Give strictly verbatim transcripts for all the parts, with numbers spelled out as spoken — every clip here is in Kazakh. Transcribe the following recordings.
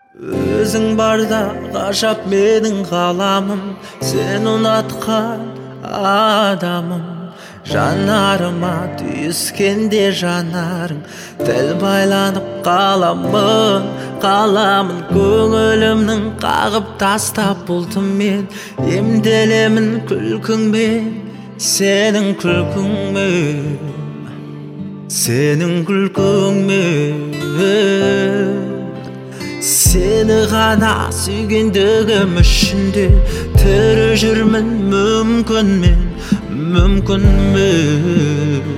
Өзің барда ғажап менің ғаламым, сен ұнатқан адамым. Жанарыма түйіскенде жанарың, тіл байланып қаламын, қаламын. Көңілімнің қағып тастап бұлтыммен, емделемін күлкіңмен, сенің күлкіңмен, сенің күлкіңмен. Сені ғана сүйгендігім үшінде тірі жүрмін, мүмкін мен, мүмкін мен,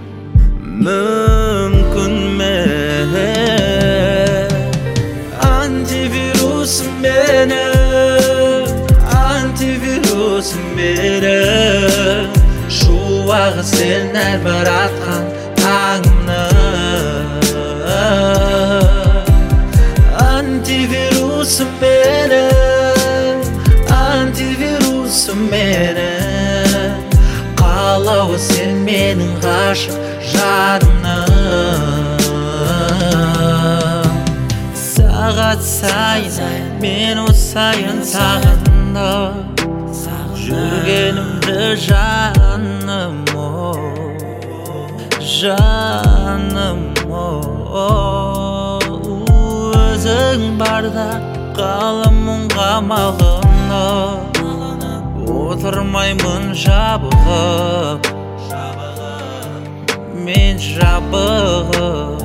мүмкін мен. Антивирусым менің, антивирусым менің, шуағы сен әрбір атқан таңымның. Антивирусым менің, антивирусым менің, қалауы сен менің ғашық жарымның. Сағат сайын минут сайын сағынып жүргенімді жаным, жаным. Өзің барда қаламын қамалынып, отырмаймын жабығып, мен жабығып.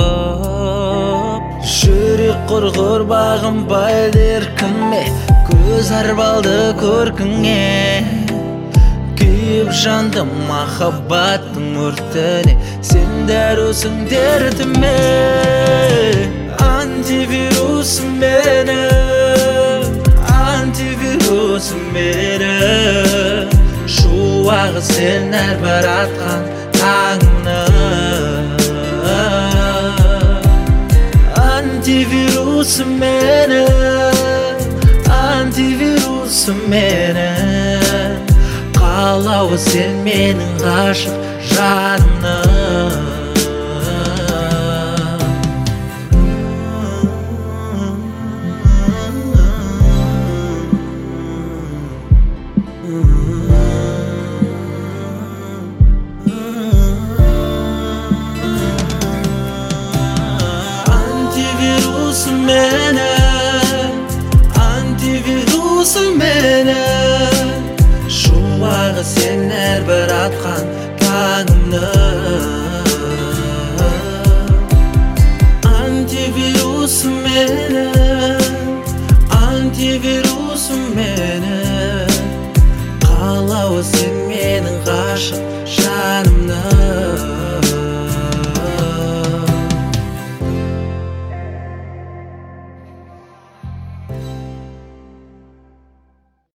Жүрек құрғыр бағынбай еркіме, көз арбалды көркіңе. Күйіп жандым махаббаттың өртіне, сен дәрусың дертіме. Антивирусым менің, антивирусым менің, шуағы сен әрбір атқан таңымның. Антивирусым менің, антивирусым менің, қалауы сен менің ғашық жанымның. Антивирусым менің, антивирусым менің, шуағы сен әрбір атқан таңымның. Антивирусым менің, антивирусым менің, қалауы сен менің ғашық жанымның.